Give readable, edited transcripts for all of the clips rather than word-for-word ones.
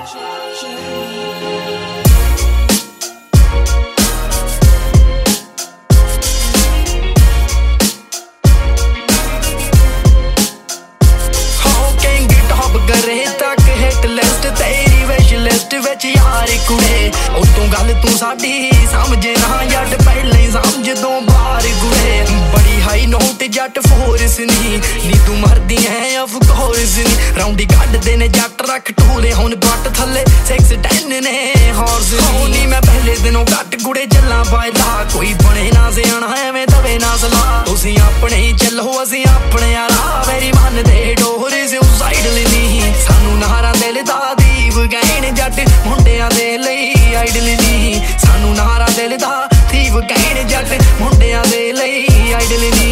यार कुड़े उतों गल तू साडी समझे ना जट पहले समझ दो बार कुड़े बड़ी हाई नोट जट फोर्स नी तू मरदी है ऑफ कोर्स नी राउंडी कड्डदे ने जट रख टूले हुण बट थले 6-10 ने हॉर्स नी मैं पहले दिनों घट कुड़े चला पायदा कोई बने ना सियाना एवें दवे ना सला तुसी अपने ही चलो असी अपने यारा मेरी मन दे डोर सुसाइड नी सानू नारा दिल दा दीव कहने जट मुंडियां दे लई आइडल नी सानू नारा दिल दा दीव कहने जट मुंडियां दे लई आइडल नी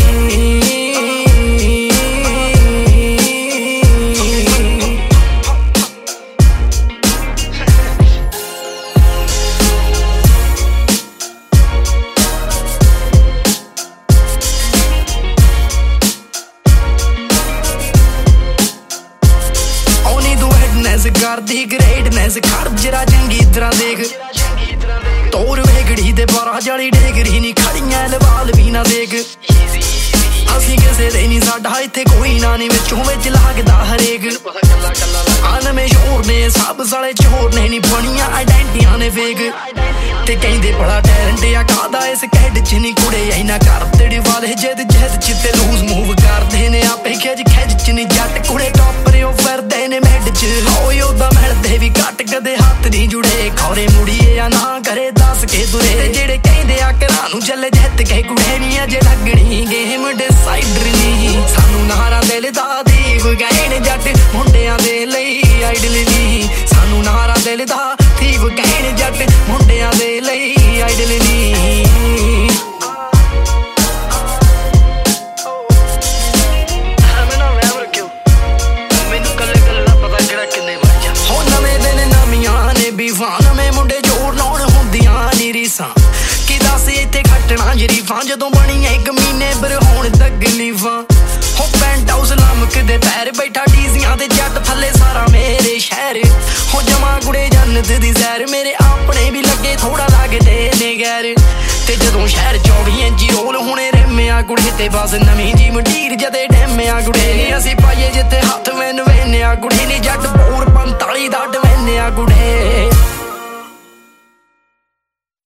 करदी ग्रेटनेस खड़ जरा चंगी तरह देख तोर वेगड़ी ते 12 डिग्री नी खड़ियां लवाल भी ना देख असी किसे दे नी साडा इत्थे कोई ना नी विचों विच लगदा हरेक आन में शोर ने सब साले चोर ने नी बनियां आइडेंटिटियां ने फेक ते कहंदे बड़ा टैलेंट आ कादा इस कैड च नी कुड़े इना कर तेरे वाले जद चित्ते लूज मूव करदे ने आपे खिच च नी जट कुड़े टॉपर ओ फिरदे ने मैड च होए ओदा मिलदे भी घट कदे हाथ नी जुड़े खौरे मुड़िए या ना करे दस के दुरे जेड़े कहंदे आ घरां नूं चले जित के कुड़े नी अजे लगणी गेम डिसाइडर नी सानू नारा दिल दा दीव कहने जट मुंडियां दे लई आइडल नी सानू नारा दिल दा दीव कहने जट मुंडियां दे लई आइडल नी नवे मुंडे जोर लाउण हुंदियां नी रीसां कि दस इत्थे खट्टना जरीफां जदों बणियां 1 महीने पर होण तकलीफां हो पेंट हाउस लमकदे पैर बैठा डीजियां ते जट थल्ले सारा मेरे शहर हो जमा कुड़े जन्नत दी सैर मेरे अपने भी लगे थोड़ा लगदे ने गैर ते जदों शहर 24 इंची रोल होणे रेमिया कुड़े ते बस नवीं जी मंडीर जदे डेमिया कुड़े असी पाइए जिथे हत्थ मैनू वेन्या कुड़े नी जट बोर 45 दा डवेन्या कुड़े